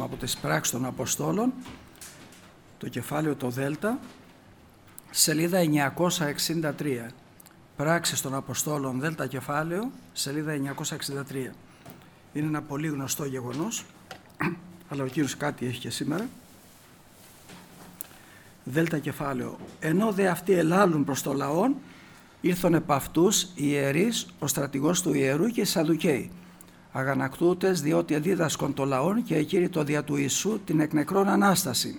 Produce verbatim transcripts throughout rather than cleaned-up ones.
διαβάσουμε από τις Πράξεις των Αποστόλων, το κεφάλαιο το Δέλτα, σελίδα εννιακόσια εξήντα τρία. Πράξεις των Αποστόλων, Δέλτα κεφάλαιο, σελίδα εννιακόσια εξήντα τρία. Είναι ένα πολύ γνωστό γεγονός, αλλά ο Κύριος κάτι έχει και σήμερα. Δέλτα κεφάλαιο. Ενώ δε αυτοί ελάλουν προς το λαόν, ήρθον επ' αυτούς οι ιερείς, ο στρατηγός του ιερού και οι Σαδουκαίοι, αγανακτούτες διότι εδίδασκον το λαόν και εκήρυτο δια του Ιησού την εκ νεκρών Ανάσταση.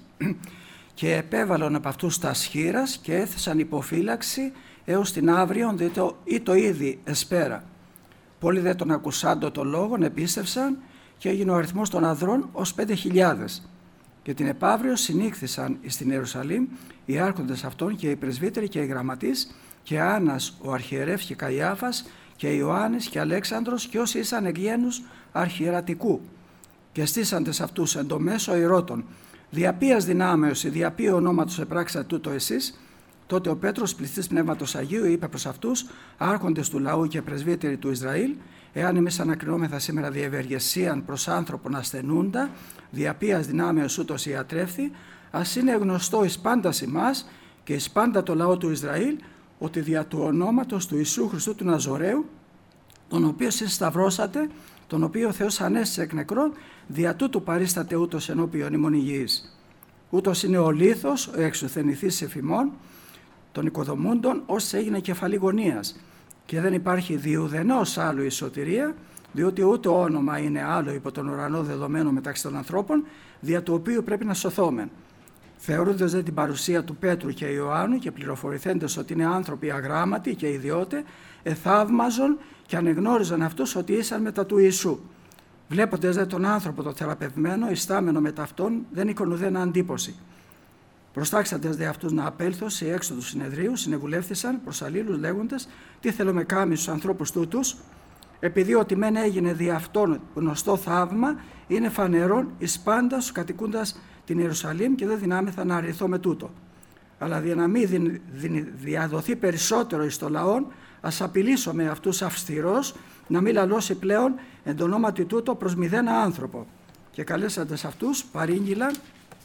Και επέβαλον επ' αυτούς τα σχήρας και έθεσαν υποφύλαξη έως την αύριον ή το ήδη εσπέρα. Πολλοί δε τον ακουσάντο το λόγον επίστευσαν και έγινε ο αριθμός των ανδρών ως πέντε χιλιάδες. Και την επαύριο συνήχθησαν στην Ιερουσαλήμ οι άρχοντες αυτών και οι πρεσβύτεροι και οι γραμματείς και Άννας ο αρχιερεύς και Καϊάφας και Ιωάννης και Αλέξανδρος και όσοι ήσαν εκ γένους αρχιερατικού. Και στήσαντες αυτούς εν το μέσο ηρώτων, δια ποίας δυνάμεως ή δια ποίου ονόματος επράξατε τούτο εσείς. Τότε ο Πέτρος, πληστής πνεύματος Αγίου, είπε προς αυτούς, άρχοντες του λαού και πρεσβύτεροι του Ισραήλ, εάν εμείς ανακρινόμεθα σήμερα διευεργεσίαν προς άνθρωπον ασθενούντα, δια ποίας δυνάμεως ούτως ιατρεύθη, ας είναι γνωστό εις πάντας ημάς και εις πάντα το λαό του Ισραήλ, ότι δια του ονόματος του Ιησού Χριστού του Ναζωραίου, τον οποίο συσταυρώσατε, τον οποίο ο Θεός ανέστησε εκ νεκρών, δια τούτου παρίσταται ούτως ενώπιον ημών υγιής. Ούτως είναι ο λίθος, ο εξουθενηθής εφημών, των οικοδομούντων, ως έγινε κεφαλή γωνίας. Και δεν υπάρχει διουδενός άλλου η σωτηρία, διότι ούτε όνομα είναι άλλο υπό τον ουρανό δεδομένο μεταξύ των ανθρώπων, δια του οποίου πρέπει να σωθόμεν. Θεωρούντες δε την παρουσία του Πέτρου και Ιωάννου και πληροφορηθέντες ότι είναι άνθρωποι αγράμματοι και ιδιώτε, εθαύμαζον και ανεγνώριζαν αυτούς ότι ήσαν μετά του Ιησού. Βλέποντες δε τον άνθρωπο το θεραπευμένο, ιστάμενο μετά αυτόν, δεν είκον ουδένα αντίποση. Προστάξαντες δε αυτούς να απέλθω σε έξω του συνεδρίου, συνεβουλεύθησαν προς αλλήλους λέγοντες, τι θέλουμε κάμει στους ανθρώπους τούτους, επειδή ότι μεν έγινε δι' αυτόν γνωστό θαύμα, είναι φανερόν εις πάντα στους κατοικούντας την Ιερουσαλήμ και δεν δυνάμεθα να αρνηθώ με τούτο. Αλλά για να μην διαδοθεί περισσότερο εις το λαόν, ας απειλήσω με αυτούς αυστηρός να μην λαλώσει πλέον εν το ονόματι τούτο προς μηδένα άνθρωπο. Και καλέσαντες αυτούς παρήγγειλαν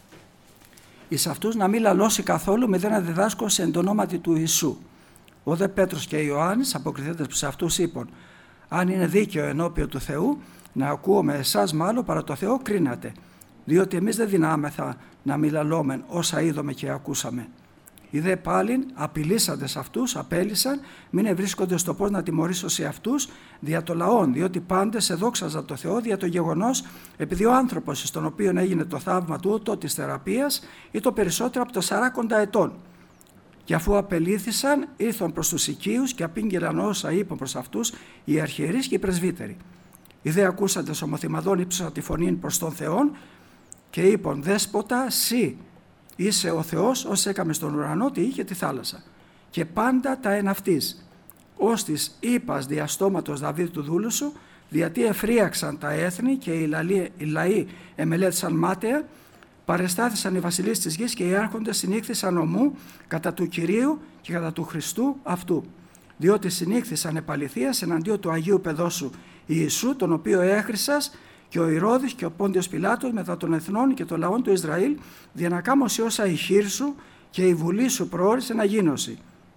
εις αυτούς να μην λαλώσει καθόλου μηδένα διδάσκωση εν το ονόματι του Ιησού. Ο δε Πέτρος και Ιωάννης αποκριθέντες προς αυτούς είπαν, αν είναι δίκαιο ενώπιον του Θεού, να ακούουμε εσάς μάλλον παρά το Θεό κρίνατε, διότι εμείς δεν δυνάμεθα να μη λαλόμεν όσα είδαμε και ακούσαμε. Οι δε πάλιν απειλήσαντες αυτούς, απέλησαν, μην ευρίσκονται στο πώς να τιμωρήσω σε αυτούς δια το λαόν, διότι πάντες εδόξαζαν το Θεό δια το γεγονός, επειδή ο άνθρωπος στον οποίο έγινε το θαύμα τούτο της θεραπείας ή το περισσότερο από το σαράκοντα ετών. Και αφού απελήθησαν, ήρθαν προς τους οικείους και απήγγελαν όσα είπαν προς αυτούς οι αρχιερείς και οι πρεσβύτεροι. Οι δε ακούσαντες ομοθυμαδών ύψωσαν τη φωνή προς τον Θεόν και είπαν, δέσποτα, σύ είσαι ο Θεός, ως έκαμε στον ουρανό, τη γη και τη θάλασσα. Και πάντα τα εν αυτής. Ως της είπας διαστόματος Δαβίδ του δούλου σου, διατί εφρίαξαν τα έθνη και οι λαοί, οι λαοί εμελέτησαν μάταια, παρεστάθησαν οι βασιλείς της γης και οι άρχοντες συνήχθησαν ομού κατά του Κυρίου και κατά του Χριστού αυτού. Διότι συνήχθησαν επαληθείας εναντίον του Αγίου Παιδόσου Ιησού, τον οποίο έχρισας, και ο Ηρώδης και ο Πόντιος Πιλάτος μετά των εθνών και των λαών του Ισραήλ, δια να κάμωση όσα η χείρ σου και η βουλή σου προόρισε να γίνωση.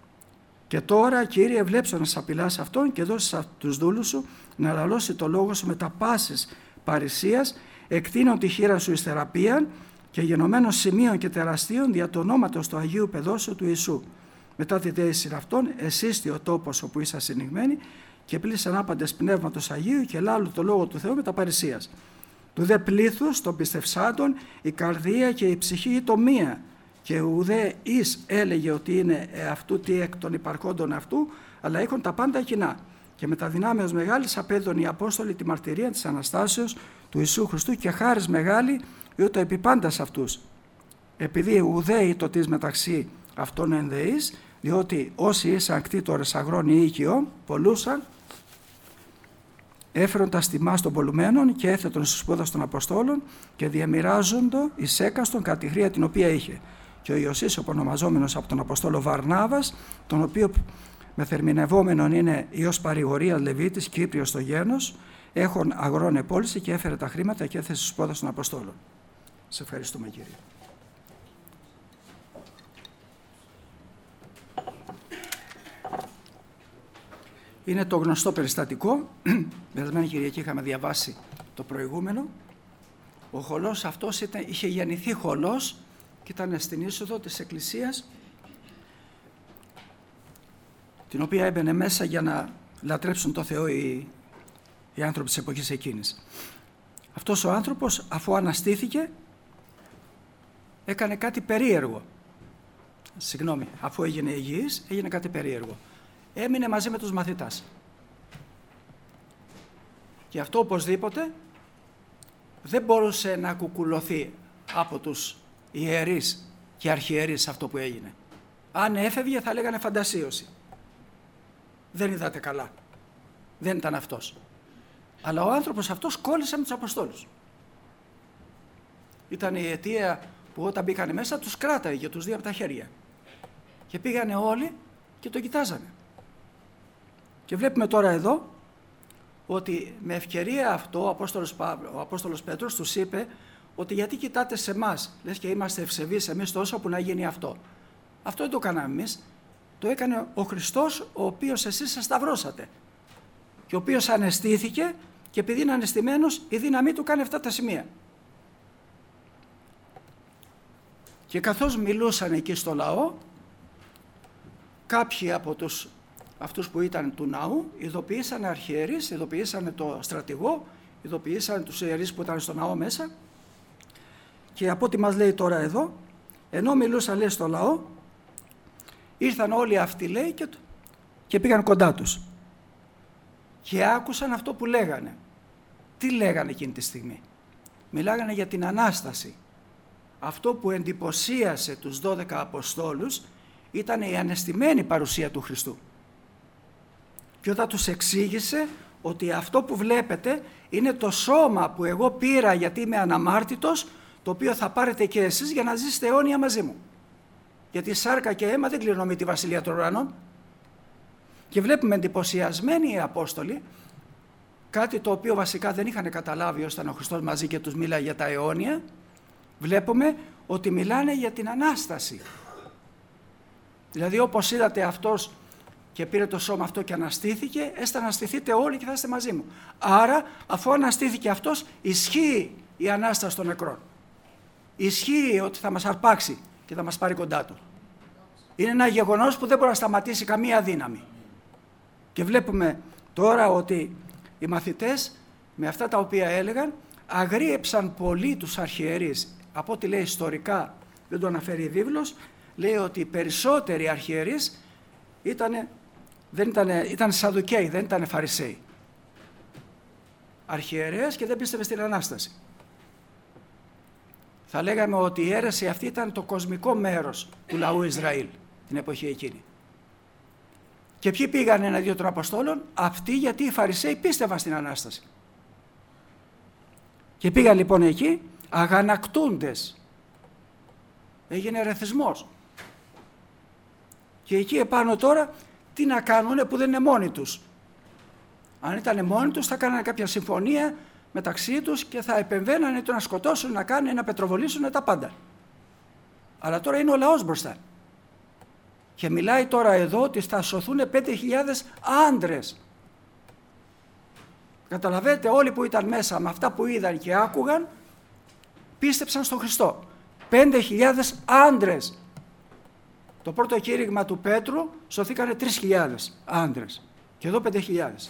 Και τώρα, Κύριε, ευλέψω να σ' απειλάς αυτόν και δώσεις τους δούλους σου να λαλώσει το λόγο σου με τα πάσης παρησίας, εκτείνω τη χείρα σου εις θεραπείαν και γενομένων σημείων και τεραστίων δια το ονόματος του Αγίου Παιδόσου του Ιησού. Μετά τη δέηση αυτών, εσύστη ο τόπος όπου ήσασταν συνηγμένοι, και πλήσαν άπαντες πνεύματος Αγίου και λάλου το λόγο του Θεού με τα παρησίας. Του δε πλήθους των πιστευσάντων η καρδία και η ψυχή το μία, και ουδέ εις έλεγε ότι είναι αυτού τι εκ των υπαρχόντων αυτού, αλλά έχουν τα πάντα κοινά. Και με τα δυνάμεως μεγάλης απέδων οι Απόστολοι τη μαρτυρία της Αναστάσεως του Ιησού Χριστού και χάρις μεγάλη ούτω επί πάντας αυτούς. Επειδή ουδέ το της μεταξύ αυτών ενδεείς, διότι όσοι ήσαν κτήτορες αγρών ή οικειών, πολλούσαν, έφερον τα στιμάς των πολλουμένων και έθετον στους σπούδας των Αποστόλων και διαμοιράζοντο εις έκαστον κατά τη χρία την οποία είχε. Και ο Ιωσής, οπονομαζόμενος από τον Αποστόλο Βαρνάβας, τον οποίο μεθερμινευόμενον είναι Υιός παρηγορίας Λεβίτης, Κύπριος στο γένος, έχων αγρών επόλυσε και έφερε τα χρήματα και έθεσε στους πόδας των Αποστόλων. Σε ευχαριστούμε, Κύριε. Είναι το γνωστό περιστατικό, περασμένη Κυριακή είχαμε διαβάσει το προηγούμενο. Ο χωλός αυτός ήταν, είχε γεννηθεί χωλός και ήταν στην είσοδο της εκκλησίας, την οποία έμπαινε μέσα για να λατρέψουν το Θεό οι, οι άνθρωποι της εποχής εκείνης. Αυτός ο άνθρωπος, αφού αναστήθηκε, έκανε κάτι περίεργο. Συγγνώμη, αφού έγινε υγιής, έγινε κάτι περίεργο. Έμεινε μαζί με τους μαθητάς. Και αυτό οπωσδήποτε δεν μπορούσε να κουκουλωθεί από τους ιερείς και αρχιερείς αυτό που έγινε. Αν έφευγε θα λέγανε φαντασίωση. Δεν είδατε καλά. Δεν ήταν αυτός. Αλλά ο άνθρωπος αυτός κόλλησε με τους Αποστόλους. Ήταν η αιτία που όταν μπήκανε μέσα τους κράταγε τους δύο από τα χέρια. Και πήγανε όλοι και το κοιτάζανε. Και βλέπουμε τώρα εδώ ότι με ευκαιρία αυτό ο Απόστολος, ο Απόστολος Πέτρος τους είπε ότι γιατί κοιτάτε σε εμάς, λες και είμαστε ευσεβείς εμείς τόσο που να γίνει αυτό. Αυτό δεν το κάναμε εμείς, το έκανε ο Χριστός, ο οποίος εσείς σας σταυρώσατε και ο οποίος αναισθήθηκε και επειδή είναι αναισθημένος η δύναμή του κάνει αυτά τα σημεία. Και καθώς μιλούσαν εκεί στο λαό, κάποιοι από τους αυτούς που ήταν του ναού ειδοποιήσανε αρχιερείς, ειδοποιήσανε το στρατηγό, ειδοποιήσανε τους ιερείς που ήταν στο ναό μέσα και από ό,τι μας λέει τώρα εδώ, ενώ μιλούσαν λέει στο λαό, ήρθαν όλοι αυτοί λέει και, και πήγαν κοντά τους και άκουσαν αυτό που λέγανε. Τι λέγανε εκείνη τη στιγμή? Μιλάγανε για την Ανάσταση. Αυτό που εντυπωσίασε τους δώδεκα Αποστόλους ήταν η αναισθημένη παρουσία του Χριστού. Και όταν τους εξήγησε ότι αυτό που βλέπετε είναι το σώμα που εγώ πήρα γιατί είμαι αναμάρτητος, το οποίο θα πάρετε και εσείς για να ζήσετε αιώνια μαζί μου. Γιατί σάρκα και αίμα δεν κληρονομεί τη Βασιλεία των Ουρανών. Και βλέπουμε εντυπωσιασμένοι οι Απόστολοι, κάτι το οποίο βασικά δεν είχαν καταλάβει όταν ο Χριστός μαζί και τους μίλαγε για τα αιώνια, βλέπουμε ότι μιλάνε για την Ανάσταση. Δηλαδή όπως είδατε αυτός και πήρε το σώμα αυτό και αναστήθηκε, έστε αναστηθείτε όλοι και θα είστε μαζί μου. Άρα αφού αναστήθηκε αυτός, ισχύει η Ανάσταση των νεκρών. Ισχύει ότι θα μας αρπάξει και θα μας πάρει κοντά του. Είναι ένα γεγονός που δεν μπορεί να σταματήσει καμία δύναμη. Και βλέπουμε τώρα ότι οι μαθητές με αυτά τα οποία έλεγαν αγρίεψαν πολύ τους αρχιερείς. Από ό,τι λέει ιστορικά, δεν το αναφέρει η βίβλος, λέει ότι οι περισσότεροι αρχιερείς ήτανε, δεν ήτανε, ήταν Σαδουκαίοι, δεν ήταν Φαρισαίοι. Αρχιερέες και δεν πίστευε στην Ανάσταση. Θα λέγαμε ότι η αίρεση αυτή ήταν το κοσμικό μέρος του λαού Ισραήλ την εποχή εκείνη. Και ποιοι πήγαν ένα-δύο των Αποστόλων? Αυτοί, γιατί οι Φαρισαίοι πίστευαν στην Ανάσταση. Και πήγαν λοιπόν εκεί αγανακτούντες. Έγινε ερεθισμός. Και εκεί επάνω τώρα τι να κάνουνε που δεν είναι μόνοι τους. Αν ήταν μόνοι τους θα κάνανε κάποια συμφωνία μεταξύ τους και θα επεμβαίνανε το να σκοτώσουν, να κάνουν, να πετροβολήσουν τα πάντα. Αλλά τώρα είναι ο λαός μπροστά. Και μιλάει τώρα εδώ ότι θα σωθούν πέντε χιλιάδες άντρες. Καταλαβαίνετε, όλοι που ήταν μέσα με αυτά που είδαν και άκουγαν πίστεψαν στον Χριστό. πέντε χιλιάδες άντρες. Το πρώτο κήρυγμα του Πέτρου σωθήκανε τρεις χιλιάδες άντρες. Και εδώ πέντε χιλιάδες.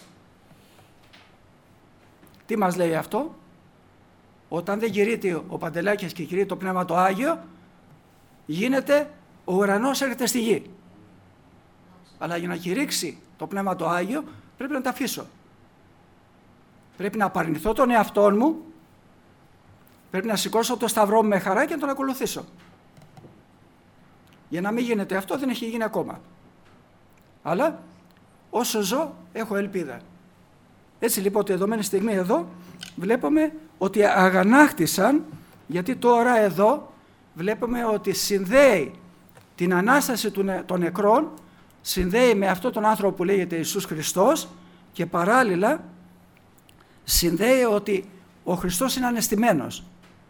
Τι μας λέει αυτό? Όταν δεν κηρύττει ο Παντελάκης και κηρύττει το Πνεύμα το Άγιο, γίνεται ο ουρανός έρχεται στη γη. Αλλά για να κηρύξει το Πνεύμα το Άγιο πρέπει να τα αφήσω. Πρέπει να απαρνηθώ τον εαυτό μου, πρέπει να σηκώσω το σταυρό μου με χαρά και να τον ακολουθήσω. Για να μην γίνεται αυτό δεν έχει γίνει ακόμα. Αλλά όσο ζω έχω ελπίδα. Έτσι λοιπόν τη δεδομένη στιγμή εδώ βλέπουμε ότι αγανάκτησαν, γιατί τώρα εδώ βλέπουμε ότι συνδέει την Ανάσταση των νεκρών, συνδέει με αυτόν τον άνθρωπο που λέγεται Ιησούς Χριστός και παράλληλα συνδέει ότι ο Χριστός είναι ανεστημένος.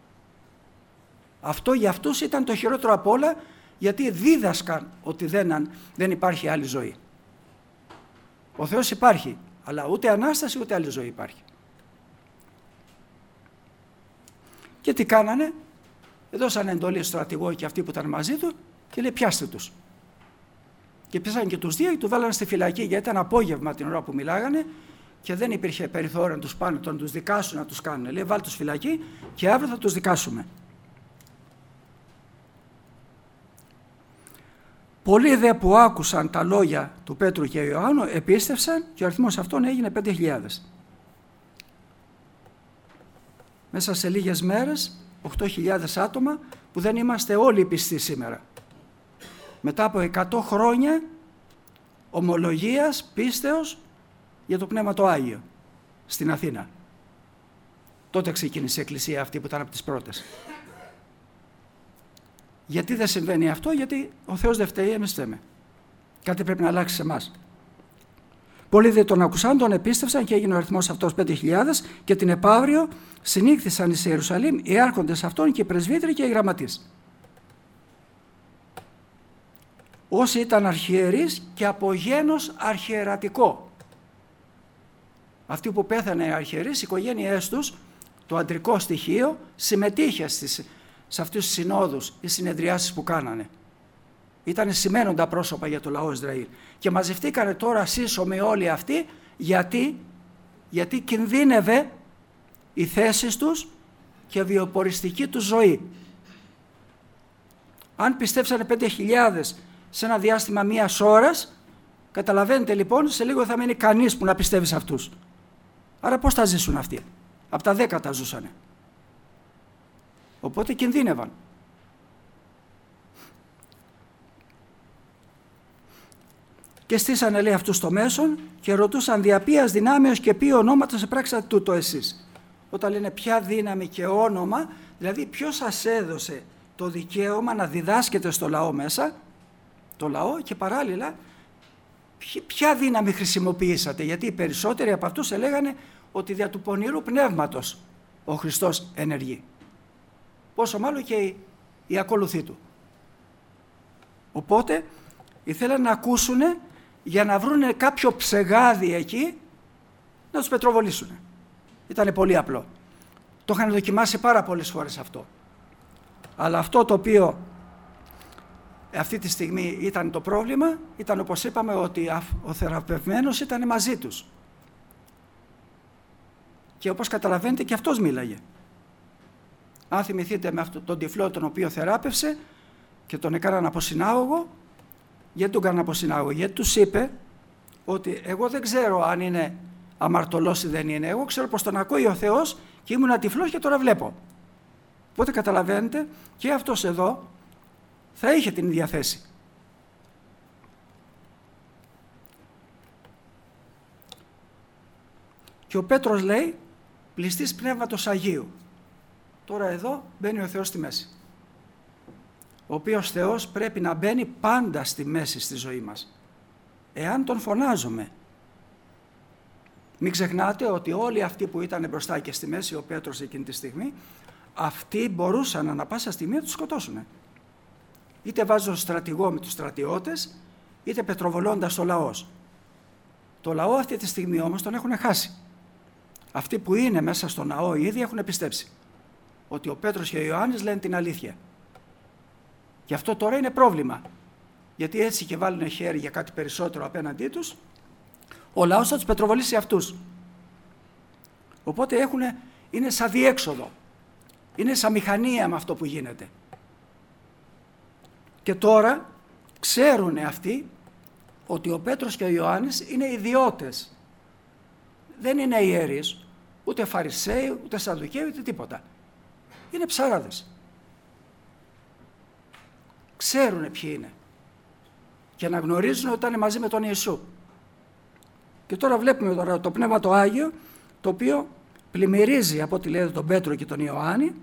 Αυτό για αυτούς ήταν το χειρότερο απ' όλα, γιατί δίδασκαν ότι δεν, δεν υπάρχει άλλη ζωή. Ο Θεός υπάρχει, αλλά ούτε Ανάσταση ούτε άλλη ζωή υπάρχει. Και τι κάνανε? Έδωσαν εντολή στο στρατηγό και αυτοί που ήταν μαζί του και λέει πιάστε τους. Και πιάσαν και τους δύο και τους βάλανε στη φυλακή, γιατί ήταν απόγευμα την ώρα που μιλάγανε και δεν υπήρχε περιθώριο να τους πάνε, να τους δικάσουν, να τους κάνουν. Λέει βάλτε τους φυλακή και αύριο θα τους δικάσουμε. Πολλοί δε που άκουσαν τα λόγια του Πέτρου και Ιωάννου επίστευσαν και ο αριθμός αυτών έγινε πέντε χιλιάδες. Μέσα σε λίγες μέρες οκτώ χιλιάδες άτομα που δεν είμαστε όλοι πιστοί σήμερα. Μετά από εκατό χρόνια ομολογίας, πίστεως για το Πνεύμα το Άγιο στην Αθήνα. Τότε ξεκίνησε η εκκλησία αυτή που ήταν από τις πρώτες. Γιατί δεν συμβαίνει αυτό? Γιατί ο Θεός δεν φταίει, εμείς φταίμε. Κάτι πρέπει να αλλάξει σε εμάς. Πολλοί δε τον ακουσάν, τον επίστευσαν και έγινε ο αριθμός αυτός πέντε χιλιάδες και την επαύριο συνήχθησαν εις Ιερουσαλήμ οι άρχοντες αυτών και οι πρεσβύτεροι και οι γραμματείς. Όσοι ήταν αρχιερείς και από γένος αρχιερατικό. Αυτοί που πέθανε οι αρχιερείς, οι οικογένειές τους, το αντρικό στοιχείο, συμμετείχε στις, σε αυτούς τους συνόδους, οι συνεδριάσεις που κάνανε. Ήταν σημαίνοντα πρόσωπα για το λαό Ισραήλ. Και μαζευτήκανε τώρα σύσσωμοι όλοι αυτοί, γιατί, γιατί κινδύνευε η θέση τους και βιοποριστική τους ζωή. Αν πιστέψανε πέντε χιλιάδες σε ένα διάστημα μίας ώρας, καταλαβαίνετε λοιπόν, σε λίγο θα μείνει κανείς που να πιστεύει σε αυτούς. Άρα πώς θα ζήσουν αυτοί? Από τα δέκα τα ζούσανε. Οπότε κινδύνευαν. Και στήσανε, λέει, αυτούς στο μέσον και ρωτούσαν δια ποίας δυνάμεως και ποιο ονόματος επράξατε τούτο εσείς. Όταν λένε ποια δύναμη και όνομα, δηλαδή ποιος σας έδωσε το δικαίωμα να διδάσκετε στο λαό μέσα, το λαό, και παράλληλα ποια δύναμη χρησιμοποιήσατε, γιατί οι περισσότεροι από αυτούς έλεγανε ότι δια του πονηρού πνεύματος ο Χριστός ενεργεί. Πόσο μάλλον και οι, οι ακολουθοί του. Οπότε ήθελαν να ακούσουν για να βρουν κάποιο ψεγάδι εκεί να τους πετροβολήσουν. Ήτανε πολύ απλό. Το είχαν δοκιμάσει πάρα πολλές φορές αυτό. Αλλά αυτό το οποίο αυτή τη στιγμή ήταν το πρόβλημα, ήταν, όπως είπαμε, ότι ο θεραπευμένος ήταν μαζί τους. Και όπως καταλαβαίνετε και αυτός μίλαγε. Αν θυμηθείτε με αυτόν τον τυφλό τον οποίο θεράπευσε και τον έκαναν από συνάγωγο, γιατί τον έκαναν από συνάγωγο? Γιατί τους είπε ότι εγώ δεν ξέρω αν είναι αμαρτωλός ή δεν είναι. Εγώ ξέρω πως τον ακούει ο Θεός και ήμουν τυφλός και τώρα βλέπω. Οπότε καταλαβαίνετε και αυτός εδώ θα είχε την ίδια θέση. Και ο Πέτρος λέει πληστής Πνεύματος Αγίου. Τώρα εδώ μπαίνει ο Θεός στη μέση. Ο οποίος Θεός πρέπει να μπαίνει πάντα στη μέση στη ζωή μας. Εάν τον φωνάζουμε. Μην ξεχνάτε ότι όλοι αυτοί που ήταν μπροστά και στη μέση, ο Πέτρος εκείνη τη στιγμή, αυτοί μπορούσαν ανα πάσα στιγμή να τους σκοτώσουν. Είτε βάζοντας στρατηγό με τους στρατιώτες, είτε πετροβολώντας το λαός. Το λαό αυτή τη στιγμή όμως τον έχουν χάσει. Αυτοί που είναι μέσα στο ναό ήδη έχουν πιστέψει ότι ο Πέτρος και ο Ιωάννης λένε την αλήθεια. Και αυτό τώρα είναι πρόβλημα. Γιατί έτσι και βάλουν χέρι για κάτι περισσότερο απέναντί τους, ο λαός θα τους πετροβολήσει αυτούς. Οπότε έχουν, είναι σαν διέξοδο. Είναι σαν μηχανία με αυτό που γίνεται. Και τώρα ξέρουν αυτοί ότι ο Πέτρος και ο Ιωάννης είναι ιδιώτες. Δεν είναι ιερείς, ούτε Φαρισαίοι, ούτε Σαδδουκαίοι, ούτε τίποτα. Είναι ψάραδες. Ξέρουν ποιοι είναι. Και αναγνωρίζουν ότι ήταν μαζί με τον Ιησού. Και τώρα βλέπουμε τώρα το Πνεύμα το Άγιο, το οποίο πλημμυρίζει από ό,τι λέει τον Πέτρο και τον Ιωάννη.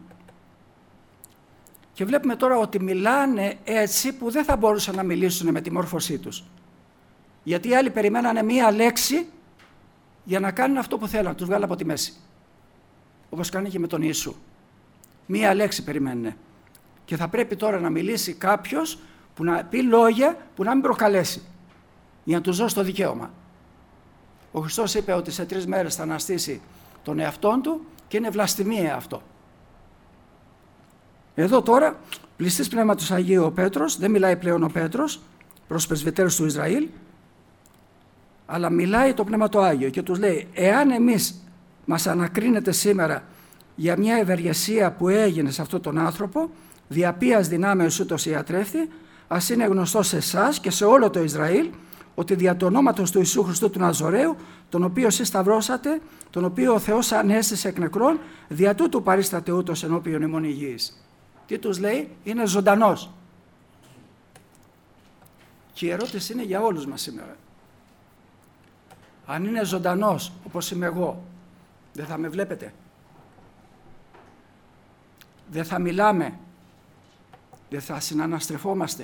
Και βλέπουμε τώρα ότι μιλάνε έτσι που δεν θα μπορούσαν να μιλήσουν με τη μόρφωσή τους. Γιατί οι άλλοι περιμένανε μία λέξη για να κάνουν αυτό που θέλουν, να τους βγάλουν από τη μέση. Όπως κάνει και με τον Ιησού. Μία λέξη περιμένουν. Και θα πρέπει τώρα να μιλήσει κάποιος που να πει λόγια που να μην προκαλέσει, για να τους δώσει το δικαίωμα. Ο Χριστός είπε ότι σε τρεις μέρες θα αναστήσει τον εαυτόν του και είναι βλαστημία αυτό. Εδώ τώρα, πληστής Πνεύματος Αγίου ο Πέτρος, δεν μιλάει πλέον ο Πέτρος προς πρεσβυτέρους του Ισραήλ, αλλά μιλάει το Πνεύμα το Άγιο και τους λέει, εάν εμείς μας ανακρίνετε σήμερα για μια ευεργεσία που έγινε σε αυτόν τον άνθρωπο, διαπίας δυνάμεως ούτως ιατρεύτη, ας είναι γνωστό σε εσάς και σε όλο το Ισραήλ, ότι δια του ονόματος του Ιησού Χριστού του Ναζωραίου, τον οποίο εσείς σταυρώσατε, τον οποίο ο Θεός ανέστησε εκ νεκρών, δια τούτου παρίσταται ούτως ενώπιον ημών υγιής. Τι τους λέει? Είναι ζωντανός. Και η ερώτηση είναι για όλους μας σήμερα. Αν είναι ζωντανός όπως είμαι εγώ, δεν θα με βλέπετε? Δεν θα μιλάμε? Δεν θα συναναστρεφόμαστε?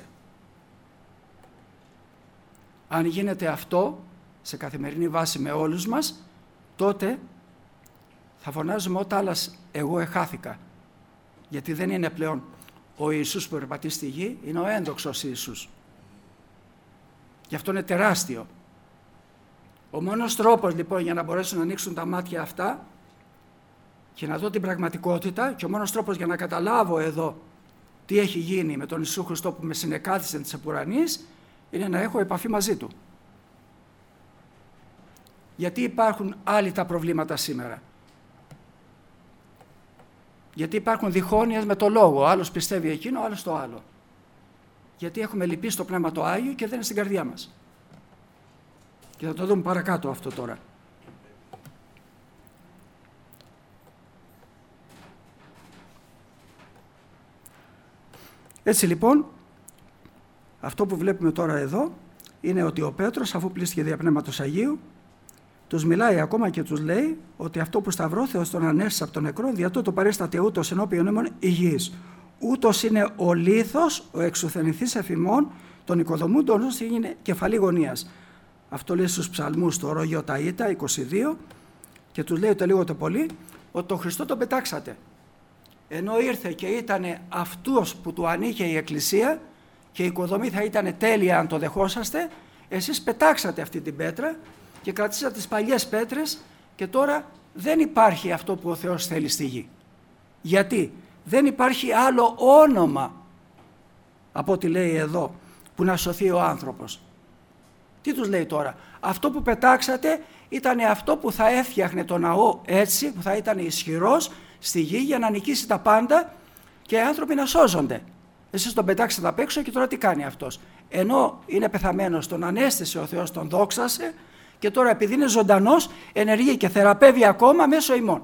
Αν γίνεται αυτό σε καθημερινή βάση με όλους μας, τότε θα φωνάζουμε ό,τι άλλας εγώ εχάθηκα. Γιατί δεν είναι πλέον ο Ιησούς που περπατεί στη γη, είναι ο ένδοξος Ιησούς. Γι' αυτό είναι τεράστιο. Ο μόνος τρόπος λοιπόν για να μπορέσουν να ανοίξουν τα μάτια αυτά και να δω την πραγματικότητα, και ο μόνος τρόπος για να καταλάβω εδώ τι έχει γίνει με τον Ιησού Χριστό που με συνεκάθισε της επουρανής, είναι να έχω επαφή μαζί Του. Γιατί υπάρχουν άλλοι τα προβλήματα σήμερα? Γιατί υπάρχουν διχόνοιες με το λόγο, ο άλλος πιστεύει εκείνο, ο άλλος το άλλο. Γιατί έχουμε λυπήσει το Πνεύμα το Άγιο και δεν είναι στην καρδιά μας. Και θα το δούμε παρακάτω αυτό τώρα. Έτσι λοιπόν, αυτό που βλέπουμε τώρα εδώ είναι ότι ο Πέτρος, αφού πλήστηκε δια Πνεύματος Αγίου, τους μιλάει ακόμα και τους λέει ότι αυτό που σταυρό Θεός τον ανέστησε από τον νεκρό, δια τούτο παρίσταται ούτως ενώπιον ημών υγιής. Ούτως είναι ο λίθος, ο εξουθενηθής εφημών, των οικοδομούντων όσο είναι κεφαλή γωνίας. Αυτό λέει στους ψαλμούς το Ρόγιο Ταΐτα είκοσι δύο και τους λέει το λίγο το πολύ ότι τον Χριστό τον πετάξατε. Ενώ ήρθε και ήταν αυτός που του ανήκε η Εκκλησία και η οικοδομή θα ήταν τέλεια αν το δεχόσαστε, εσείς πετάξατε αυτή την πέτρα και κρατήσατε τις παλιές πέτρες και τώρα δεν υπάρχει αυτό που ο Θεός θέλει στη γη. Γιατί? Δεν υπάρχει άλλο όνομα από ό,τι λέει εδώ που να σωθεί ο άνθρωπος. Τι τους λέει τώρα? Αυτό που πετάξατε ήταν αυτό που θα έφτιαχνε το ναό έτσι, που θα ήταν ισχυρός στη γη για να νικήσει τα πάντα και οι άνθρωποι να σώζονται. Εσείς τον πετάξατε απ' έξω και τώρα τι κάνει αυτός? Ενώ είναι πεθαμένος, τον ανέστησε ο Θεός, τον δόξασε και τώρα επειδή είναι ζωντανός ενεργεί και θεραπεύει ακόμα μέσω ημών.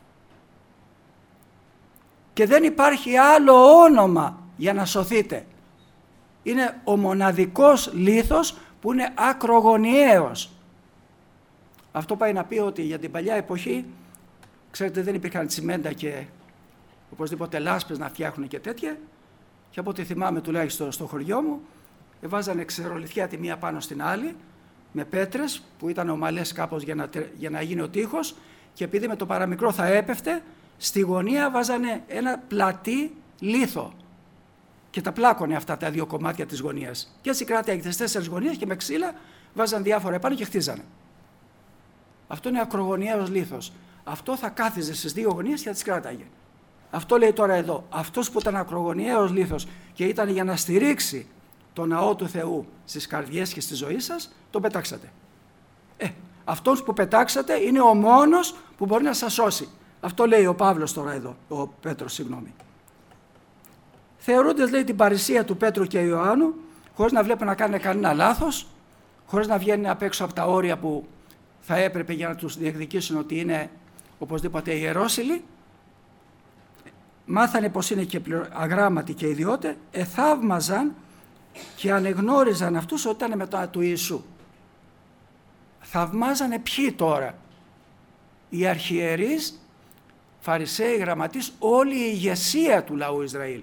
Και δεν υπάρχει άλλο όνομα για να σωθείτε. Είναι ο μοναδικός λίθος που είναι ακρογωνιαίος. Αυτό πάει να πει ότι για την παλιά εποχή, ξέρετε, δεν υπήρχαν τσιμέντα και οπωσδήποτε λάσπες να φτιάχνουν και τέτοια, και από ό,τι θυμάμαι τουλάχιστον στο χωριό μου, βάζανε ξερολιθιά τη μία πάνω στην άλλη με πέτρες που ήταν ομαλές κάπως για να, για να γίνει ο τοίχος, και επειδή με το παραμικρό θα έπεφτε, στη γωνία βάζανε ένα πλατή λίθο και τα πλάκωνε αυτά τα δύο κομμάτια της γωνίας. Και έτσι κράταγε τις τέσσερις γωνίες και με ξύλα βάζαν διάφορα επάνω και χτίζανε. Αυτό είναι ακρογωνιαίος λίθος. Αυτό θα κάθιζε στις δύο γωνίες και θα τις κράταγε. Αυτό λέει τώρα εδώ. Αυτός που ήταν ακρογωνιαίος λίθος και ήταν για να στηρίξει το ναό του Θεού στις καρδιές και στη ζωή σας, τον πετάξατε. Ε, αυτός που πετάξατε είναι ο μόνος που μπορεί να σας σώσει. Αυτό λέει ο Παύλος τώρα εδώ, ο Πέτρος, συγγνώμη. Θεωρούνται, λέει, την παρησία του Πέτρου και Ιωάννου, χωρίς να βλέπουν να κάνουν κανένα λάθος, χωρίς να βγαίνουν απ' έξω από τα όρια που θα έπρεπε για να τους διεκδικήσουν ότι είναι οπωσδήποτε ιερόσιλοι, μάθανε πως είναι και αγράμματοι και ιδιώτε, εθαύμαζαν και ανεγνώριζαν αυτούς ότι ήταν μετά του Ιησού. Θαυμάζανε ποιοι τώρα? Οι αρχιερείς, Φαρισαίοι, γραμματείς, όλη η ηγεσία του λαού Ισραήλ.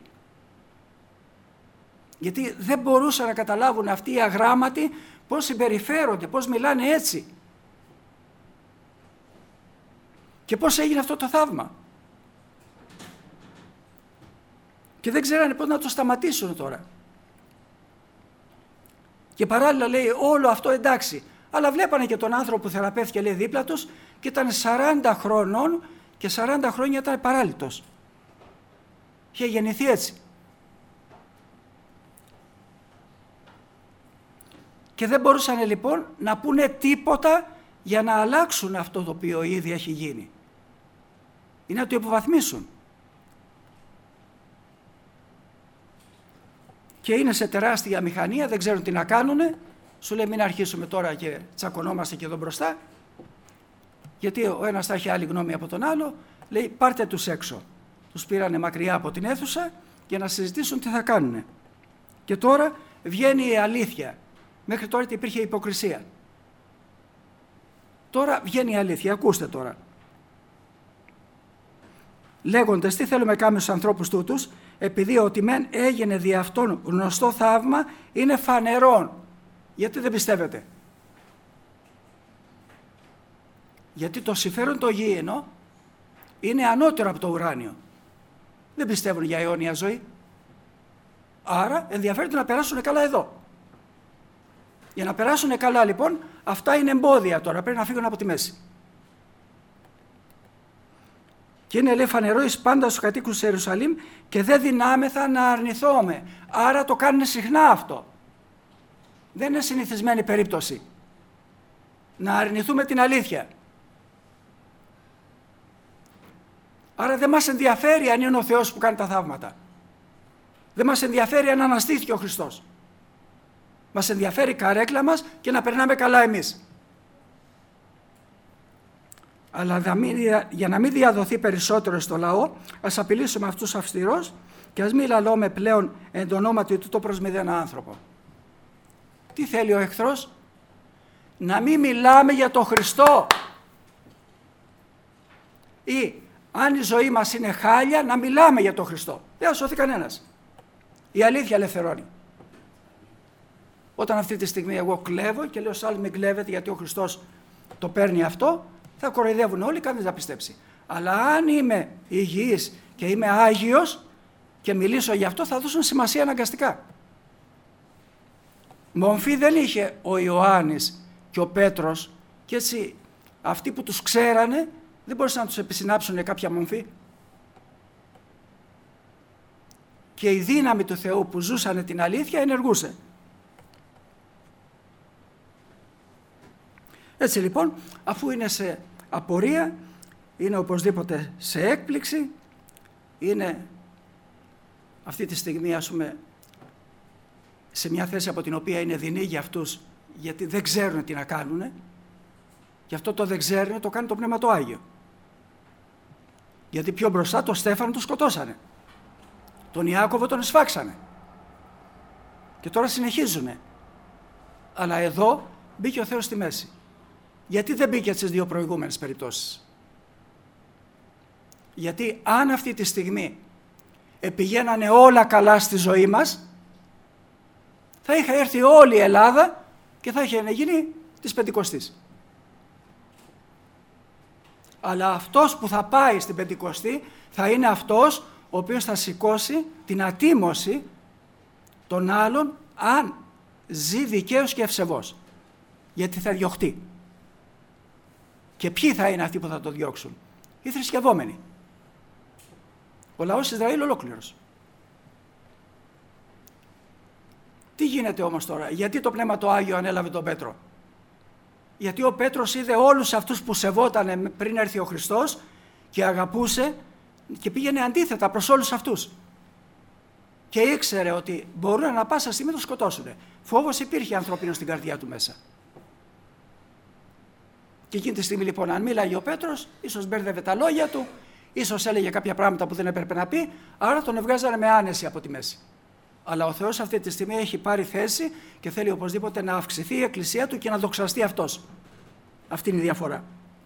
Γιατί δεν μπορούσαν να καταλάβουν αυτοί οι αγράμματοι πώς συμπεριφέρονται, πώς μιλάνε έτσι. Και πώς έγινε αυτό το θαύμα. Και δεν ξέρανε πώς να το σταματήσουν τώρα. Και παράλληλα λέει όλο αυτό εντάξει. Αλλά βλέπανε και τον άνθρωπο που θεραπεύτηκε λέει δίπλα τους και ήταν σαράντα χρονών και σαράντα χρόνια ήταν παράλυτος. Είχε γεννηθεί έτσι. Και δεν μπορούσαν λοιπόν να πούνε τίποτα για να αλλάξουν αυτό το οποίο ήδη έχει γίνει. Ή να το υποβαθμίσουν. Και είναι σε τεράστια μηχανία, δεν ξέρουν τι να κάνουνε. Σου λέει μην αρχίσουμε τώρα και τσακωνόμαστε και εδώ μπροστά. Γιατί ο ένας θα έχει άλλη γνώμη από τον άλλο. Λέει πάρτε τους έξω. Τους πήρανε μακριά από την αίθουσα για να συζητήσουν τι θα κάνουνε. Και τώρα βγαίνει η αλήθεια. Μέχρι τώρα υπήρχε υποκρισία. Τώρα βγαίνει η αλήθεια. Ακούστε τώρα. Λέγοντες τι θέλουμε να κάνουμε στους ανθρώπους τούτους, επειδή ότι μεν έγινε δι' αυτόν γνωστό θαύμα, είναι φανερόν. Γιατί δεν πιστεύετε. Γιατί το συμφέρον το γήινο είναι ανώτερο από το ουράνιο. Δεν πιστεύουν για αιώνια ζωή. Άρα ενδιαφέρονται να περάσουν καλά εδώ. Για να περάσουν καλά λοιπόν, αυτά είναι εμπόδια τώρα, πρέπει να φύγουν από τη μέση. Και είναι λέει φανερό εις πάντα στους κατοίκους της Ιερουσαλήμ και δεν δυνάμεθα να αρνηθούμε. Άρα το κάνουν συχνά αυτό. Δεν είναι συνηθισμένη περίπτωση. Να αρνηθούμε την αλήθεια. Άρα δεν μας ενδιαφέρει αν είναι ο Θεός που κάνει τα θαύματα. Δεν μας ενδιαφέρει αν αναστήθηκε ο Χριστός. Μας ενδιαφέρει η καρέκλα μας και να περνάμε καλά εμείς. Αλλά για να μην διαδοθεί περισσότερο στο λαό, ας απειλήσουμε αυτούς αυστηρός και ας μην λαλώμε πλέον εν το ονόματι του το προς μηδένα άνθρωπο. Τι θέλει ο εχθρός? Να μην μιλάμε για τον Χριστό. Ή αν η ζωή μας είναι χάλια, να μιλάμε για τον Χριστό. Δεν θα σώθει κανένας. Η αλήθεια ελευθερώνει. Όταν αυτή τη στιγμή εγώ κλέβω και λέω σ' άλλοι μην κλέβετε γιατί ο Χριστός το παίρνει αυτό, θα κοροϊδεύουν όλοι, κανείς να πιστέψει. Αλλά αν είμαι υγιής και είμαι άγιος και μιλήσω γι' αυτό, θα δώσουν σημασία αναγκαστικά. Μομφή δεν είχε ο Ιωάννης και ο Πέτρος και έτσι αυτοί που τους ξέρανε δεν μπορούσαν να τους επισυνάψουν κάποια μομφή. Και η δύναμη του Θεού που ζούσανε την αλήθεια ενεργούσε. Έτσι λοιπόν, αφού είναι σε απορία, είναι οπωσδήποτε σε έκπληξη, είναι αυτή τη στιγμή ας πούμε σε μια θέση από την οποία είναι δεινή για αυτούς, γιατί δεν ξέρουν τι να κάνουν, και αυτό το δεν ξέρουν το κάνει το Πνεύμα το Άγιο. Γιατί πιο μπροστά τον Στέφανο τον σκοτώσανε, τον Ιάκωβο τον εσφάξανε και τώρα συνεχίζουνε. Αλλά εδώ μπήκε ο Θεός στη μέση. Γιατί δεν μπήκε στις δύο προηγούμενες περιπτώσεις? Γιατί αν αυτή τη στιγμή επηγαίνανε όλα καλά στη ζωή μας, θα είχε έρθει όλη η Ελλάδα και θα είχε γίνει της Πεντηκοστής. Αλλά αυτός που θα πάει στην Πεντηκοστή θα είναι αυτός ο οποίος θα σηκώσει την ατίμωση των άλλων αν ζει δικαίως και ευσεβώς. Γιατί θα διωχτεί. Και ποιοι θα είναι αυτοί που θα το διώξουν? Οι θρησκευόμενοι. Ο λαός Ισραήλ ολόκληρος. Τι γίνεται όμως τώρα? Γιατί το Πνεύμα το Άγιο ανέλαβε τον Πέτρο? Γιατί ο Πέτρος είδε όλους αυτούς που σεβότανε πριν έρθει ο Χριστός και αγαπούσε και πήγαινε αντίθετα προς όλους αυτούς. Και ήξερε ότι μπορούν ανα πάσα στιγμή να το σκοτώσουν. Φόβος υπήρχε ανθρώπινο στην καρδιά του μέσα. Και εκείνη τη στιγμή λοιπόν αν μίλαγε ο Πέτρος, ίσως μπέρδευε τα λόγια του, ίσως έλεγε κάποια πράγματα που δεν έπρεπε να πει, άρα τον εβγάζανε με άνεση από τη μέση. Αλλά ο Θεός αυτή τη στιγμή έχει πάρει θέση και θέλει οπωσδήποτε να αυξηθεί η εκκλησία του και να δοξαστεί αυτός. Αυτή είναι η διαφορά.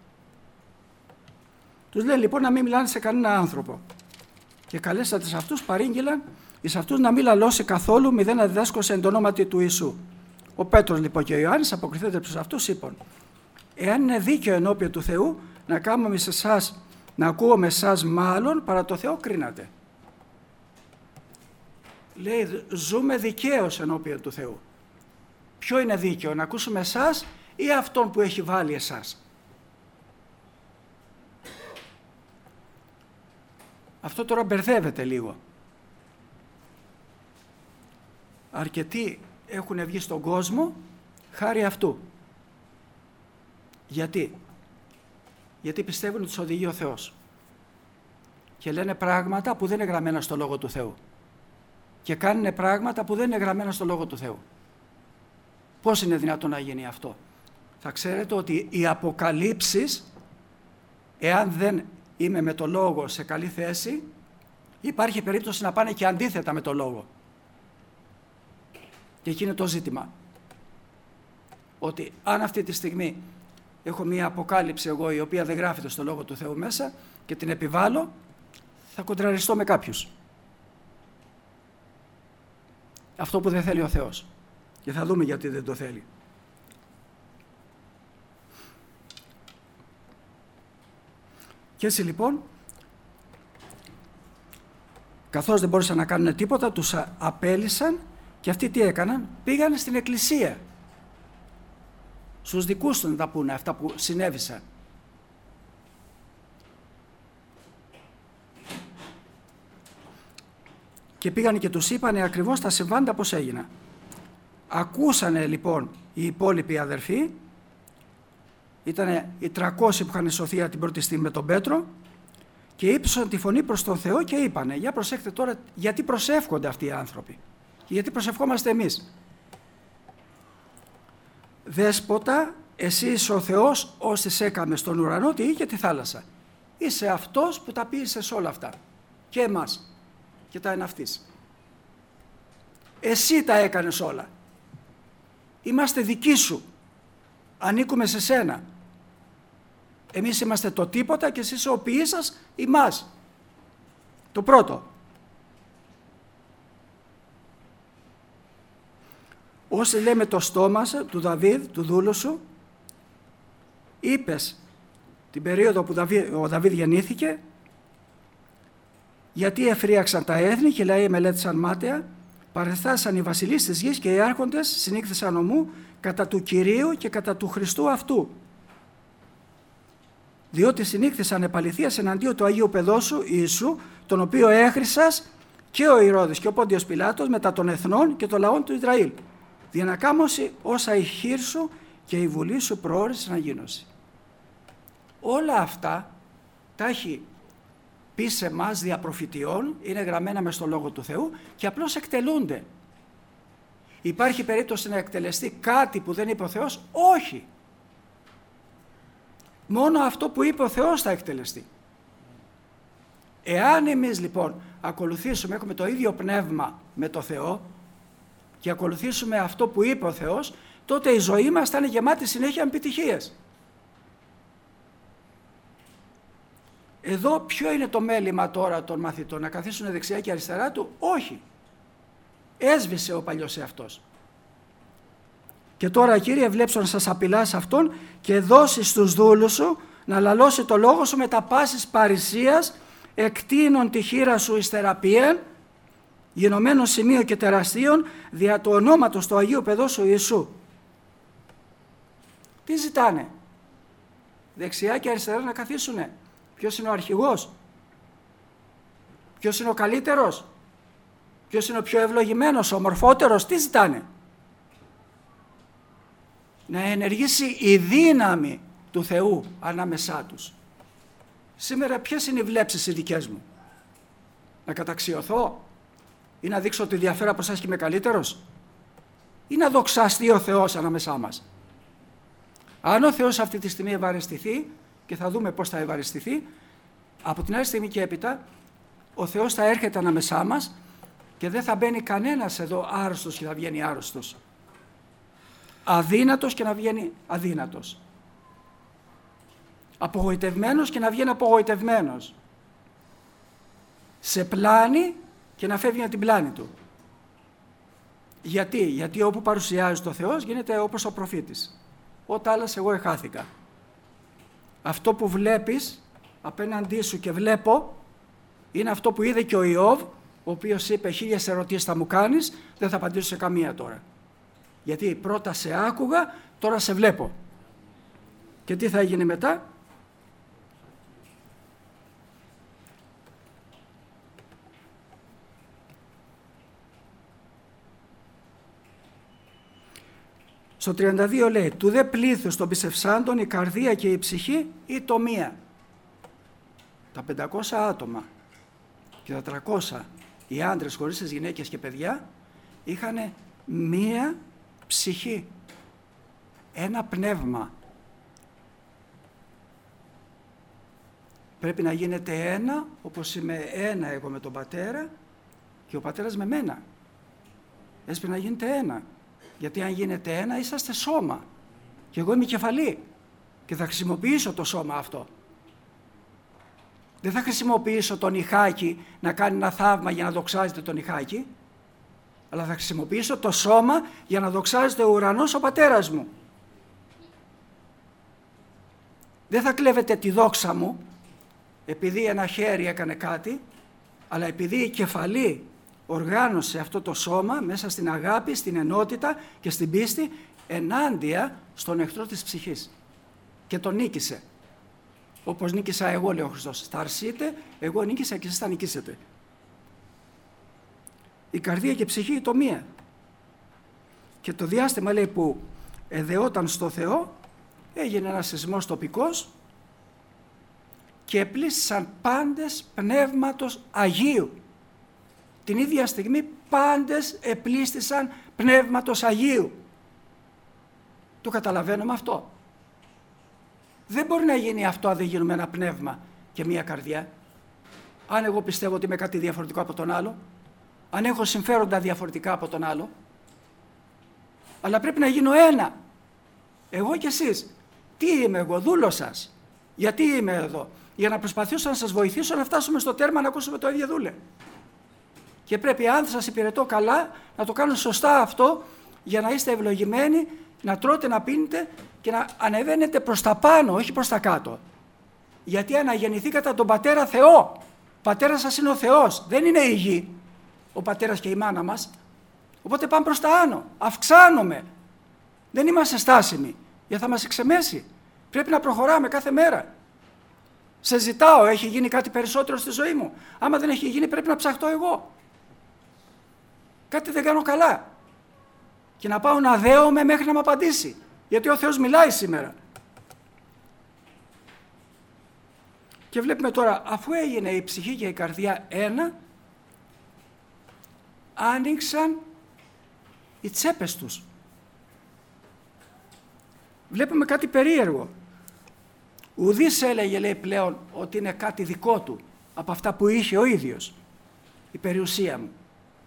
Τους λέει λοιπόν να μην μιλάνε σε κανένα άνθρωπο. Και καλέσατε σε αυτούς παρήγγειλαν εις αυτούς να μην λαλώσει καθόλου μηδέν να διδάσκωσε εν το ονόματι του Ιησού. Ο Πέτρος λοιπόν και ο Ιωάννης αποκριθένται προς αυτούς είπαν: εάν είναι δίκαιο ενώπιον του Θεού, να κάνουμε σε εσάς, να ακούγομαι εσάς μάλλον παρά το Θεό κρίνατε. Λέει, ζούμε δικαίως ενώπιον του Θεού. Ποιο είναι δίκαιο, να ακούσουμε εσάς ή αυτόν που έχει βάλει εσάς? Αυτό τώρα μπερδεύεται λίγο. Αρκετοί έχουν βγει στον κόσμο χάρη αυτού. Γιατί? Γιατί πιστεύουν ότι τους οδηγεί ο Θεός. Και λένε πράγματα που δεν είναι γραμμένα στο Λόγο του Θεού. Και κάνουν πράγματα που δεν είναι γραμμένα στο Λόγο του Θεού. Πώς είναι δυνατόν να γίνει αυτό? Θα ξέρετε ότι οι αποκαλύψεις, εάν δεν είμαι με το Λόγο σε καλή θέση, υπάρχει περίπτωση να πάνε και αντίθετα με το Λόγο. Και εκεί είναι το ζήτημα. Ότι αν αυτή τη στιγμή έχω μία αποκάλυψη εγώ η οποία δεν γράφεται στο Λόγο του Θεού μέσα και την επιβάλλω, θα κοντραριστώ με κάποιους. Αυτό που δεν θέλει ο Θεός. Και θα δούμε γιατί δεν το θέλει. Και έτσι λοιπόν, καθώς δεν μπορούσαν να κάνουν τίποτα, τους απέλυσαν και αυτοί τι έκαναν? Πήγαν στην εκκλησία. Στους δικούς τους να τα πούνε αυτά που συνέβησαν. Και πήγαν και τους είπανε ακριβώς τα συμβάντα πώς έγιναν. Ακούσανε λοιπόν οι υπόλοιποι αδερφοί, ήταν οι τριακόσιοι που είχαν σωθεί την πρώτη στιγμή με τον Πέτρο, και ύψωσαν τη φωνή προς τον Θεό και είπανε, για προσέχτε τώρα γιατί προσεύχονται αυτοί οι άνθρωποι και γιατί προσευχόμαστε εμείς. Δέσποτα, εσύ είσαι ο Θεός όσοι έκαμε στον ουρανό, τη γη και τη θάλασσα. Είσαι αυτός που τα πήρες όλα αυτά και εμάς και τα εναυτείς. Εσύ τα έκανες όλα. Είμαστε δικοί σου. Ανήκουμε σε σένα. Εμείς είμαστε το τίποτα και εσείς ο ποιήσας ημάς. Το πρώτο. Όσοι λέμε το στόμα σου, του Δαβίδ, του δούλου σου, είπες την περίοδο που ο Δαβίδ γεννήθηκε, γιατί εφρίαξαν τα έθνη και οι λαοί μελέτησαν μάταια, παρεθάσαν οι βασιλείς της γης και οι άρχοντες συνήχθησαν ομού κατά του Κυρίου και κατά του Χριστού αυτού. Διότι συνήχθησαν επαληθείας εναντίον του Αγίου Παιδόσου Ιησού, τον οποίο έχρισας και ο Ηρώδης και ο Πόντιος Πιλάτος μετά των εθνών και των λαών του Ισραήλ. Διανακάμωση όσα η χείρ σου και η βουλή σου προώρησε να γίνωση. Όλα αυτά τα έχει πει σε εμάς δια προφητιών, είναι γραμμένα μες στο Λόγο του Θεού και απλώς εκτελούνται. Υπάρχει περίπτωση να εκτελεστεί κάτι που δεν είπε ο Θεός? Όχι. Μόνο αυτό που είπε ο Θεός θα εκτελεστεί. Εάν εμείς λοιπόν ακολουθήσουμε, έχουμε το ίδιο πνεύμα με το Θεό και ακολουθήσουμε αυτό που είπε ο Θεός, τότε η ζωή μας θα είναι γεμάτη συνέχεια με επιτυχίες. Εδώ ποιο είναι το μέλημα τώρα των μαθητών? Να καθίσουν δεξιά και αριστερά του? Όχι. Έσβησε ο παλιός εαυτός. Και τώρα, Κύριε, βλέψω να σας απειλάς αυτόν και δώσει στους δούλους σου να λαλώσει το λόγο σου με τα πάσης παρησίας, εκτείνων τη χείρα σου εις θεραπείαν, γενομένων σημείο και τεραστίων, δια του ονόματος του Αγίου Παιδόσου Ιησού. Τι ζητάνε? Δεξιά και αριστερά να καθίσουνε. Ποιος είναι ο αρχηγός? Ποιος είναι ο καλύτερος? Ποιος είναι ο πιο ευλογημένος, ο ομορφότερος? Τι ζητάνε? Να ενεργήσει η δύναμη του Θεού ανάμεσά τους. Σήμερα ποιες είναι οι βλέψεις οι δικές μου? Να καταξιωθώ ή να δείξω ότι διαφέρω από εσάς και είμαι καλύτερος, ή να δοξαστεί ο Θεός ανάμεσά μας? Αν ο Θεός αυτή τη στιγμή ευαρεστηθεί, και θα δούμε πώς θα ευαρεστηθεί, από την άλλη στιγμή και έπειτα ο Θεός θα έρχεται ανάμεσά μας και δεν θα μπαίνει κανένας εδώ άρρωστος και θα βγαίνει άρρωστος, αδύνατος και να βγαίνει αδύνατος, απογοητευμένος και να βγαίνει απογοητευμένος, σε πλάνη και να φεύγει από την πλάνη του. Γιατί? Γιατί όπου παρουσιάζει το Θεός γίνεται όπως ο προφήτης. Ό,τι άλλας εγώ εχάθηκα. αυτό που βλέπεις απέναντί σου και βλέπω είναι αυτό που είδε και ο Ιώβ, ο οποίος είπε χίλιες ερωτήσεις θα μου κάνεις, δεν θα απαντήσω σε καμία τώρα. Γιατί πρώτα σε άκουγα, τώρα σε βλέπω. Και τι θα γίνει μετά? Στο τριάντα δύο λέει, του δε πλήθους των πισευσάντων η καρδία και η ψυχή ή το μία. Τα πεντακόσια άτομα και τα τριακόσια οι άντρες χωρίς τις γυναίκες και παιδιά είχαν μία ψυχή, ένα πνεύμα. Πρέπει να γίνεται ένα, όπως είμαι ένα εγώ με τον πατέρα και ο πατέρας με μένα. Έτσι πρέπει να γίνεται ένα. Γιατί αν γίνεται ένα είσαστε σώμα και εγώ είμαι κεφαλή και θα χρησιμοποιήσω το σώμα αυτό. Δεν θα χρησιμοποιήσω τον Ιχάκη να κάνει ένα θαύμα για να δοξάζεται τον Ιχάκη, αλλά θα χρησιμοποιήσω το σώμα για να δοξάζεται ο ουρανός ο πατέρας μου. Δεν θα κλέβετε τη δόξα μου επειδή ένα χέρι έκανε κάτι, αλλά επειδή η κεφαλή οργάνωσε αυτό το σώμα μέσα στην αγάπη, στην ενότητα και στην πίστη ενάντια στον εχθρό της ψυχής και τον νίκησε. Όπως νίκησα εγώ, λέει ο Χριστός. Θα αρσείτε, εγώ νίκησα και εσείς θα νικήσετε. Η καρδία και η ψυχή το μία. Και το διάστημα, λέει, που εδεόταν στο Θεό, έγινε ένας σεισμός τοπικός και επλήσισαν πάντες πνεύματος Αγίου. Την ίδια στιγμή πάντες επλήστησαν πνεύματος Αγίου. Το καταλαβαίνουμε αυτό. Δεν μπορεί να γίνει αυτό αν δεν γίνουμε ένα πνεύμα και μία καρδιά. Αν εγώ πιστεύω ότι είμαι κάτι διαφορετικό από τον άλλο, αν έχω συμφέροντα διαφορετικά από τον άλλο, αλλά πρέπει να γίνω ένα. Εγώ και εσείς. Τι είμαι εγώ, δούλος σας? Γιατί είμαι εδώ? Για να προσπαθήσω να σας βοηθήσω να φτάσουμε στο τέρμα να ακούσουμε το ίδιο δούλε. Και πρέπει, αν σας υπηρετώ καλά, να το κάνω σωστά αυτό, για να είστε ευλογημένοι, να τρώτε, να πίνετε και να ανεβαίνετε προς τα πάνω, όχι προς τα κάτω. Γιατί αναγεννηθήκατε από τον Πατέρα Θεό. Ο Πατέρας σας είναι ο Θεός, δεν είναι η γη, ο Πατέρας και η μάνα μας. Οπότε πάμε προς τα άνω, αυξάνομαι. Δεν είμαστε στάσιμοι, γιατί θα μας εξεμέσει. Πρέπει να προχωράμε κάθε μέρα. Σε ζητάω, έχει γίνει κάτι περισσότερο στη ζωή μου? Άμα δεν έχει γίνει, πρέπει να ψαχτώ εγώ. Κάτι δεν κάνω καλά. Και να πάω να δέομαι μέχρι να μου απαντήσει. Γιατί ο Θεός μιλάει σήμερα. Και βλέπουμε τώρα, αφού έγινε η ψυχή και η καρδιά ένα, άνοιξαν οι τσέπες τους. Βλέπουμε κάτι περίεργο. Ουδής έλεγε, λέει, πλέον ότι είναι κάτι δικό του από αυτά που είχε ο ίδιος, η περιουσία μου.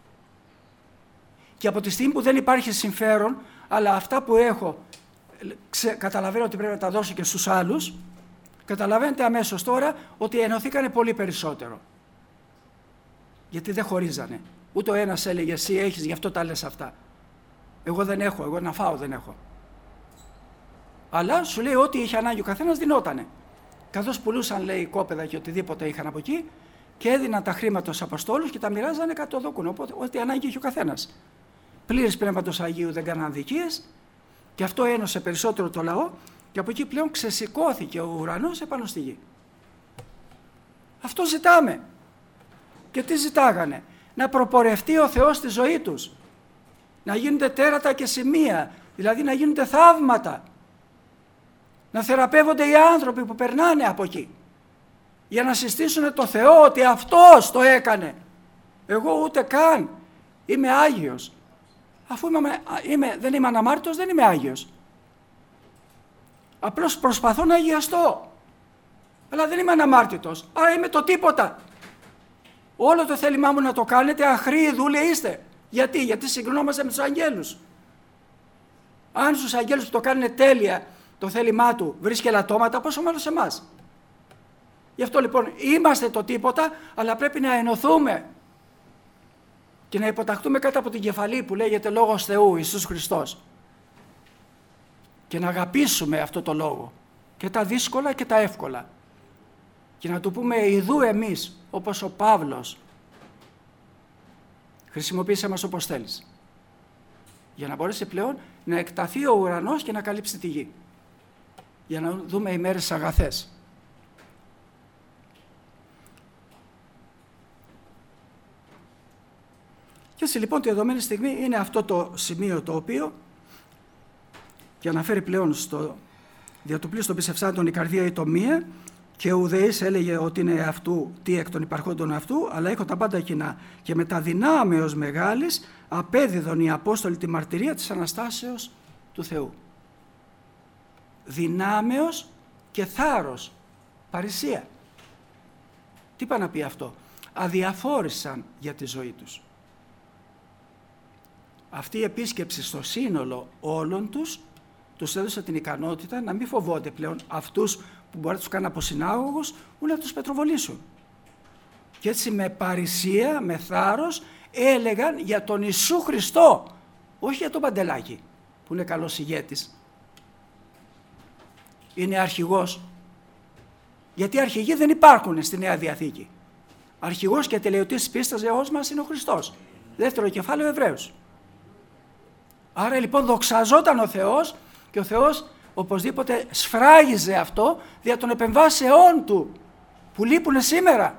Και από τη στιγμή που δεν υπάρχει συμφέρον, αλλά αυτά που έχω ξε, καταλαβαίνω ότι πρέπει να τα δώσω και στους άλλους, καταλαβαίνετε αμέσως τώρα ότι ενωθήκανε πολύ περισσότερο. Γιατί δεν χωρίζανε. Ούτε ο ένας έλεγε εσύ έχεις, γι' αυτό τα λες αυτά. Εγώ δεν έχω, εγώ να φάω δεν έχω. Αλλά σου λέει ό,τι είχε ανάγκη ο καθένας δινότανε. Καθώς πουλούσαν, λέει, κόπεδα και οτιδήποτε είχαν από εκεί και έδιναν τα χρήματα στους Αποστόλους και τα μοιράζανε κατ' δόκουνο. Οπότε ό,τι ανάγκη είχε ο καθένας. Πλήρης πνεύματος Αγίου, δεν κάναν αδικίες και αυτό ένωσε περισσότερο το λαό και από εκεί πλέον ξεσηκώθηκε ο ουρανός επάνω στη γη. Αυτό ζητάμε. Και τι ζητάγανε? Να προπορευτεί ο Θεός στη ζωή τους. Να γίνονται τέρατα και σημεία, δηλαδή να γίνονται θαύματα. Να θεραπεύονται οι άνθρωποι που περνάνε από εκεί. Για να συστήσουν το Θεό ότι αυτός το έκανε. Εγώ ούτε καν είμαι Άγιος. Αφού είμαι, είμαι, δεν είμαι αναμάρτητος, δεν είμαι Άγιος. Απλώς προσπαθώ να αγιαστώ. Αλλά δεν είμαι αναμάρτητος, άρα είμαι το τίποτα. Όλο το θέλημά μου να το κάνετε, αχρήοι δούλοι είστε. Γιατί, γιατί συγκρινόμαστε με τους αγγέλους. Αν στους αγγέλους που το κάνουν τέλεια το θέλημά του βρίσκει ελαττώματα, πόσο μάλλον σε εμάς. Γι' αυτό λοιπόν είμαστε το τίποτα, αλλά πρέπει να ενωθούμε και να υποταχθούμε κάτω από την κεφαλή που λέγεται Λόγος Θεού, Ιησούς Χριστός. Και να αγαπήσουμε αυτό το Λόγο. και τα δύσκολα και τα εύκολα. Και να του πούμε ιδού εμείς, όπως ο Παύλος, χρησιμοποίησε μας όπως θέλεις. Για να μπορέσει πλέον να εκταθεί ο ουρανός και να καλύψει τη γη. Για να δούμε ημέρες αγαθές. Και έτσι λοιπόν τη δεδομένη στιγμή είναι αυτό το σημείο το οποίο και αναφέρει πλέον στο δια του πλοίου στον πισευσάντων η καρδία ή το μία και ο ουδεής έλεγε ότι είναι αυτού τι εκ των υπαρχόντων αυτού, αλλά έχω τα πάντα κοινά. Και με τα δυνάμεως μεγάλης απέδιδον οι Απόστολοι τη μαρτυρία της Αναστάσεως του Θεού. Δυνάμεως και θάρρος, παρησία. Τι πάει να πει αυτό? Αδιαφόρησαν για τη ζωή τους. Αυτή η επίσκεψη στο σύνολο όλων τους τους έδωσε την ικανότητα να μην φοβόνται πλέον αυτούς που μπορεί να τους κάνουν αποσυνάγωγους ούτε να τους πετροβολήσουν. Και έτσι με παρησία, με θάρρος έλεγαν για τον Ιησού Χριστό, όχι για τον Παντελάκη που είναι καλός ηγέτης, είναι αρχηγός. Γιατί αρχηγοί δεν υπάρχουν στη Νέα Διαθήκη. Αρχηγός και τελειωτής της πίστας για όλους μας είναι ο Χριστός. Δεύτερο κεφάλαιο Εβραίους. Άρα λοιπόν δοξαζόταν ο Θεός και ο Θεός οπωσδήποτε σφράγιζε αυτό δια των επεμβάσεών του που λείπουνε σήμερα.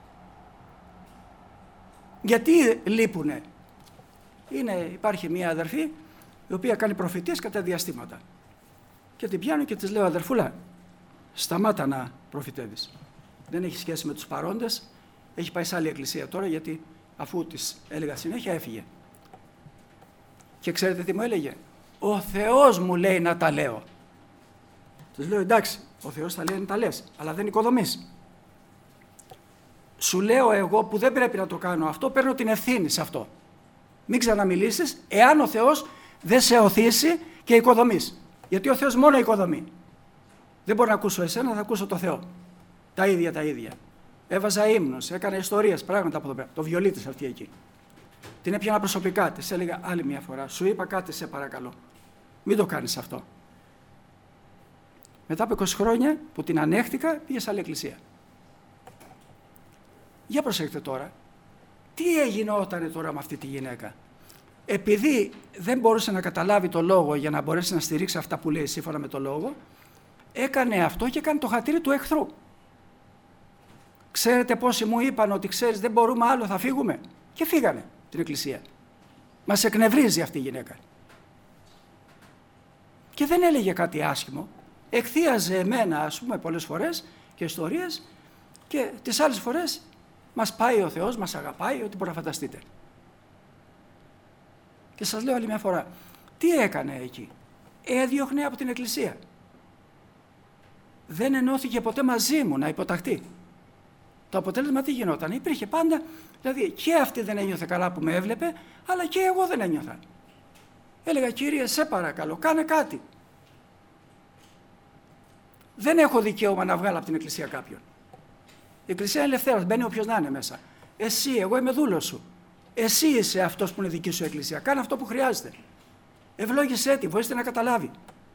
Γιατί λείπουνε? Είναι, υπάρχει μια αδερφή η οποία κάνει προφητείες κατά διαστήματα και την πιάνω και της λέω αδερφούλα, σταμάτα να προφητεύεις. Δεν έχει σχέση με τους παρόντες, έχει πάει σε άλλη εκκλησία τώρα γιατί αφού της έλεγα συνέχεια έφυγε. Και ξέρετε τι μου έλεγε? Ο Θεός μου λέει να τα λέω. Της λέω εντάξει, ο Θεός θα λέει να τα λες, αλλά δεν οικοδομείς. Σου λέω εγώ που δεν πρέπει να το κάνω αυτό, παίρνω την ευθύνη σε αυτό. Μην ξαναμιλήσεις εάν ο Θεός δεν σε οθήσει και οικοδομείς. Γιατί ο Θεός μόνο οικοδομεί. Δεν μπορώ να ακούσω εσένα, θα ακούσω το Θεό. Τα ίδια τα ίδια. Έβαζα ύμνους, έκανα ιστορίες, πράγματα από εδώ πέρα. Το βιολί της αυτή εκεί. Την έπιανα προσωπικά, της έλεγα άλλη μια φορά, σου είπα κάτι σε παρακαλώ. Μην το κάνεις αυτό. Μετά από είκοσι χρόνια που την ανέχτηκα, πήγε σε άλλη εκκλησία. Για προσέξτε τώρα, τι έγινε όταν τώρα με αυτή τη γυναίκα? Επειδή δεν μπορούσε να καταλάβει το λόγο για να μπορέσει να στηρίξει αυτά που λέει σύμφωνα με το λόγο, έκανε αυτό και έκανε το χατήρι του εχθρού. Ξέρετε πόσοι μου είπαν ότι ξέρεις δεν μπορούμε άλλο, θα φύγουμε? Και φύγανε την εκκλησία. Μας εκνευρίζει αυτή η γυναίκα. Και δεν έλεγε κάτι άσχημο. Εκθίαζε εμένα ας πούμε πολλές φορές και ιστορίες και τις άλλες φορές μας πάει ο Θεός, μας αγαπάει, ό,τι μπορεί να φανταστείτε. Και σας λέω άλλη μια φορά, τι έκανε εκεί? Έδιωχνε από την εκκλησία. Δεν ενώθηκε ποτέ μαζί μου να υποταχτεί. Το αποτέλεσμα τι γινόταν? Υπήρχε πάντα, δηλαδή και αυτή δεν ένιωθε καλά που με έβλεπε, αλλά και εγώ δεν ένιωθα. Έλεγα Κύριε σε παρακαλώ κάνε κάτι. Δεν έχω δικαίωμα να βγάλω από την εκκλησία κάποιον. Η εκκλησία είναι ελευθέρας, μπαίνει όποιος να είναι μέσα. Εσύ, εγώ είμαι δούλος σου. Εσύ είσαι αυτός που είναι δική σου εκκλησία. Κάνε αυτό που χρειάζεται. Ευλόγησέ τη, βοήθησε να καταλάβει.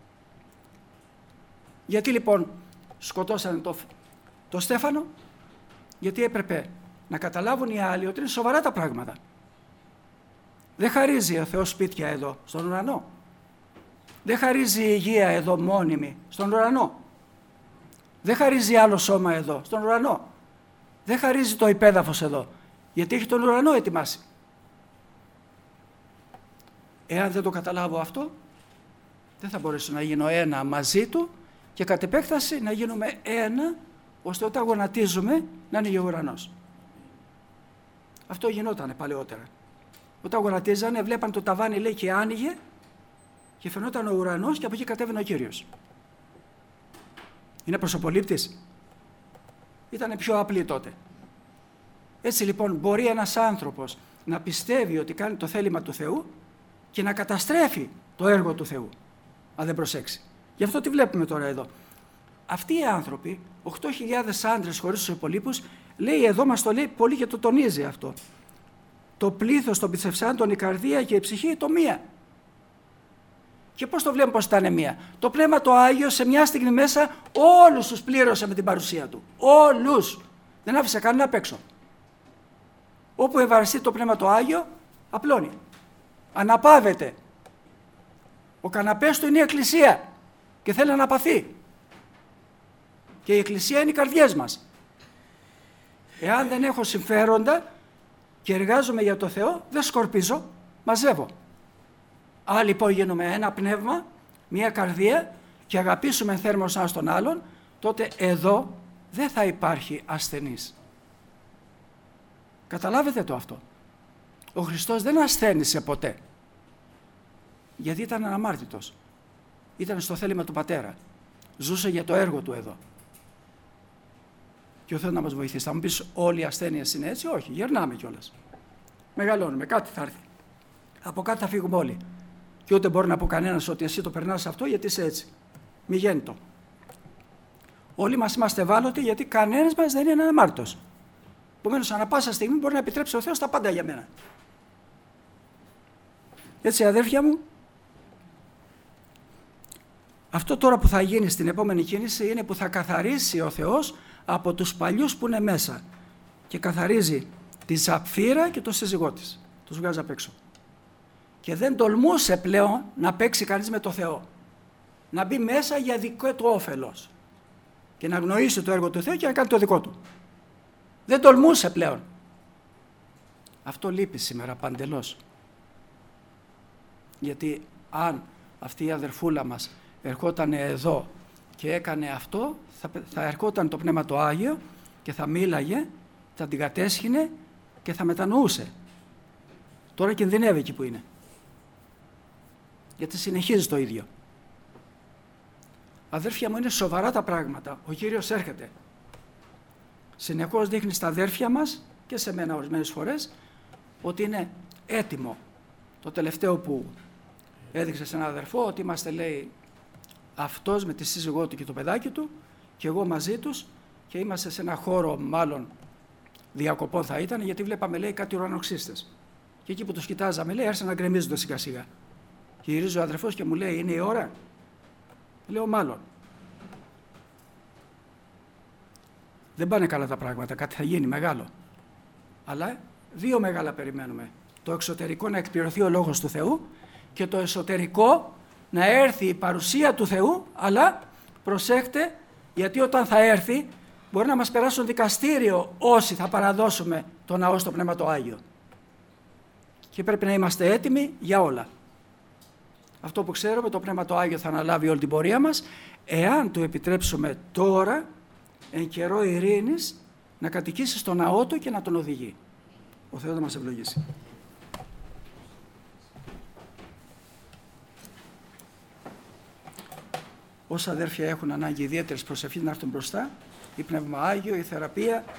Γιατί λοιπόν σκοτώσανε το, το Στέφανο? Γιατί έπρεπε να καταλάβουν οι άλλοι ότι είναι σοβαρά τα πράγματα. Δεν χαρίζει ο Θεός σπίτια εδώ, στον ουρανό. Δεν χαρίζει υγεία εδώ μόνιμη, στον ουρανό. Δεν χαρίζει άλλο σώμα εδώ, στον ουρανό. Δεν χαρίζει το υπέδαφος εδώ, γιατί έχει τον ουρανό ετοιμάσει. Εάν δεν το καταλάβω αυτό, δεν θα μπορέσω να γίνω ένα μαζί του και κατ' επέκταση να γίνουμε ένα, ώστε όταν γονατίζουμε να είναι ο ουρανός. Αυτό γινότανε παλαιότερα. Όταν γονατίζανε βλέπαν το ταβάνι λέει και άνοιγε και φαινόταν ο ουρανός και από εκεί κατέβαινε ο Κύριος. Είναι προσωπολήπτης? Ήτανε πιο απλή τότε. Έτσι λοιπόν μπορεί ένας άνθρωπος να πιστεύει ότι κάνει το θέλημα του Θεού και να καταστρέφει το έργο του Θεού, αν δεν προσέξει. Γι' αυτό τι βλέπουμε τώρα εδώ. Αυτοί οι άνθρωποι, οκτώ χιλιάδες άντρες χωρίς τους υπολείπους, λέει εδώ μας το λέει πολύ και το τονίζει αυτό. Το πλήθος των πισευσάντων, η καρδία και η ψυχή το μία. Και πώς το βλέπουμε πως ήταν μία? Το Πνεύμα το Άγιο σε μια στιγμή μέσα όλους τους πλήρωσε με την παρουσία του. Όλους. Δεν άφησε κανένα απ' έξω. Όπου ευαρεστεί το Πνεύμα το Άγιο, απλώνει. Αναπαύεται. Ο καναπές του είναι η Εκκλησία και θέλει να αναπαθεί. Και η Εκκλησία είναι οι καρδιές μας. Εάν δεν έχω συμφέροντα και εργάζομαι για το Θεό, δεν σκορπίζω, μαζεύω. Αν λοιπόν γίνουμε ένα πνεύμα, μία καρδία και αγαπήσουμε θέρμος ένας τον άλλον, τότε εδώ δεν θα υπάρχει ασθενής. Καταλάβετε το αυτό. Ο Χριστός δεν ασθένησε ποτέ. Γιατί ήταν αναμάρτητος. Ήταν στο θέλημα του Πατέρα. Ζούσε για το έργο του εδώ. Και ο Θεός να μας βοηθήσει. Θα μου πεις όλοι οι ασθένειες είναι έτσι? Όχι, γερνάμε κιόλας. Μεγαλώνουμε, κάτι θα έρθει. Από κάτι θα φύγουμε όλοι. Και ούτε μπορεί να πω κανένας ότι εσύ το περνάς αυτό γιατί είσαι έτσι. Μη γέννητο. Όλοι μας είμαστε ευάλωτοι γιατί κανένας μας δεν είναι αναμάρτητος. Επομένως, ανά πάσα στιγμή μπορεί να επιτρέψει ο Θεός τα πάντα για μένα. Έτσι, αδέρφια μου, αυτό τώρα που θα γίνει στην επόμενη κίνηση είναι που θα καθαρίσει ο Θεός από τους παλιούς που είναι μέσα και καθαρίζει τη Ζαπφύρα και το σύζυγό της. Τους βγάζει απ' έξω. Και δεν τολμούσε πλέον να παίξει κανείς με το Θεό. Να μπει μέσα για δικό του όφελος και να γνωρίσει το έργο του Θεού και να κάνει το δικό του. Δεν τολμούσε πλέον. Αυτό λείπει σήμερα παντελώς. Γιατί αν αυτή η αδερφούλα μας ερχόταν εδώ και έκανε αυτό, θα, θα ερχόταν το Πνεύμα το Άγιο και θα μίλαγε, θα την κατέσχυνε και θα μετανοούσε. Τώρα κινδυνεύει εκεί που είναι. Γιατί συνεχίζει το ίδιο. Αδέρφια μου, είναι σοβαρά τα πράγματα. Ο Κύριος έρχεται. Συνεχώς δείχνει στα αδέρφια μας και σε μένα ορισμένες φορές ότι είναι έτοιμο. Το τελευταίο που έδειξε σε έναν αδερφό ότι είμαστε, λέει, αυτός με τη σύζυγό του και το παιδάκι του και εγώ μαζί τους και είμαστε σε ένα χώρο μάλλον διακοπών θα ήταν, γιατί βλέπαμε, λέει, κάτι ουρανοξύστες. Και εκεί που τους κοιτάζαμε, λέει, άρχισαν να γκρεμίζονται σιγά σιγά. Και γυρίζει ο αδερφός και μου λέει, είναι η ώρα? Λέω, μάλλον. Δεν πάνε καλά τα πράγματα, κάτι θα γίνει μεγάλο. Αλλά δύο μεγάλα περιμένουμε. Το εξωτερικό να εκπληρωθεί ο Λόγος του Θεού και το εσωτερικό να έρθει η παρουσία του Θεού, αλλά προσέχτε, γιατί όταν θα έρθει μπορεί να μας περάσουν δικαστήριο όσοι θα παραδώσουμε το ναό στο Πνεύμα το Άγιο. Και πρέπει να είμαστε έτοιμοι για όλα. Αυτό που ξέρουμε, το Πνεύμα το Άγιο θα αναλάβει όλη την πορεία μας, εάν του επιτρέψουμε τώρα, εν καιρό ειρήνης, να κατοικήσει στο ναό του και να τον οδηγεί. Ο Θεός να μας ευλογήσει. Όσα αδέρφια έχουν ανάγκη ιδιαίτερης προσευχής να έρθουν μπροστά, η Πνεύμα Άγιο, η θεραπεία,